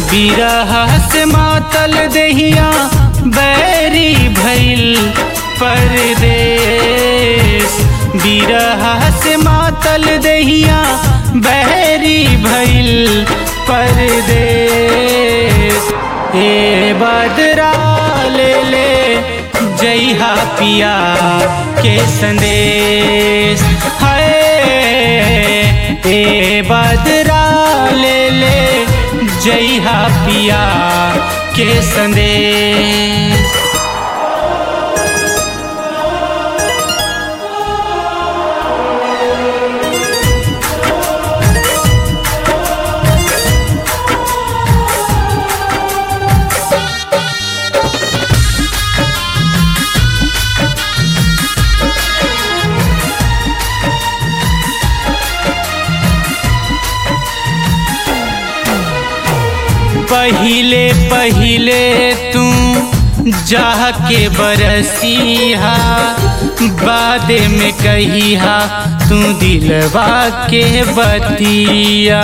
बिरह से मातल देहिया बैरी भइल परदेस। बिरह से मातल देहिया बैरी भइल परदेस। ए बदरा ले ले जइहा पिया के संदेश है। ए बदरा ले ले जइहा पिया के संदेश। पहिले पहिले तू जाह के बरसिहा, बादे में कहिहा तू दिलवा के बतिया।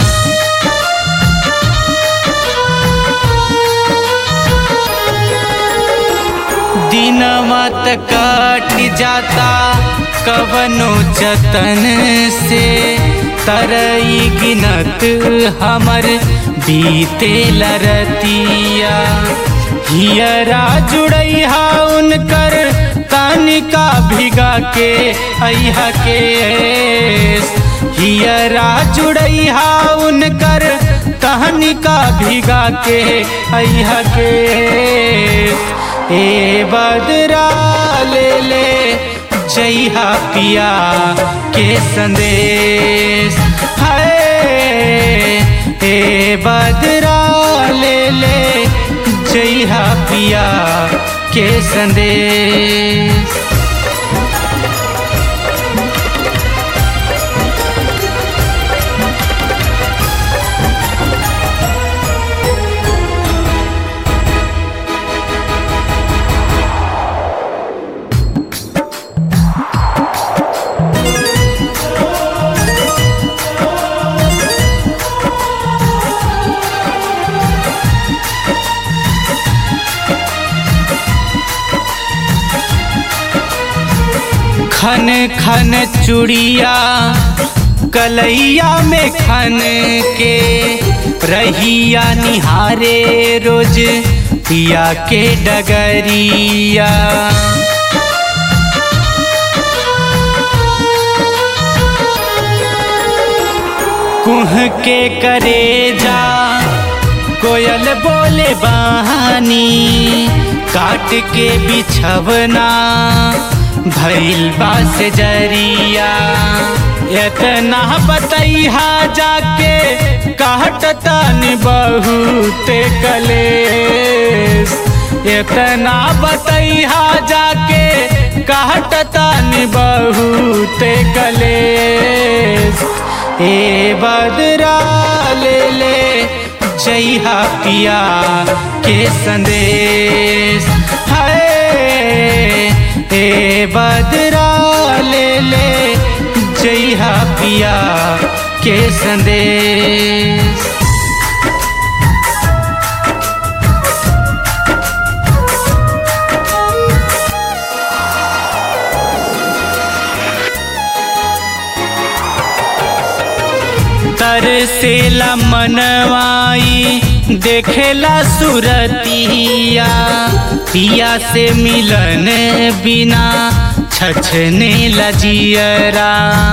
दिनवा त कट जाता कवनो जतन से, तरई गिनत हमर बीते लरतिया। हियरा जुड़ैहा उनकर तनिका भिगा के अइहा के। हियरा जुड़ैहा उनकर तनिका भिगा के अइहा के। ए बदरा ले ले जइहा पिया के संदेश है। ए बदरा ले ले जइहा पिया के संदेश। खन खन चूड़िया कलैया में खन के, रहिया निहारे रोज पिया के डगरिया। कुह के करेजा कोयल बोले बहानी, काट के बिछवना भइल बास जरिया। इतना बतैहा जाके काटतन बहुत कलेस। इतना बतैहा जाके काटतन बहुत कलेस। ए बदरा ले ले जइहा पिया के संदेश है। ए बदरा ले ले जइहा पिया के संदेश। तरसेला मनवाई देखेला सुरतिया, पिया से मिलन बिना छछने लजियरा।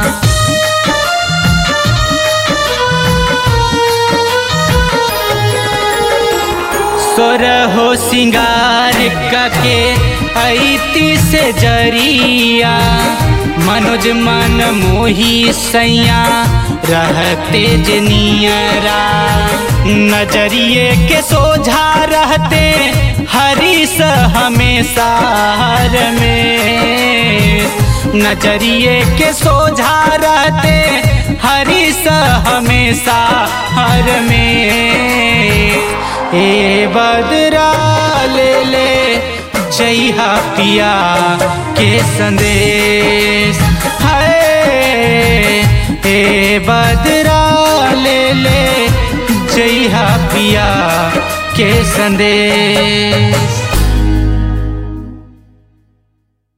सोरहो सिंगार के ऐती से जरिया, मनोज मन मोही सैया रहते जनियरा। नजरिए के सोझा रहते हरीश हमेशा हर में। नजरिए के सोझा रहते हरीश हमेशा हर में। ए बदरा ले ले जइहा पिया के संदेश है। ए बदरा ले ले जइहा जइहा पिया के संदेश।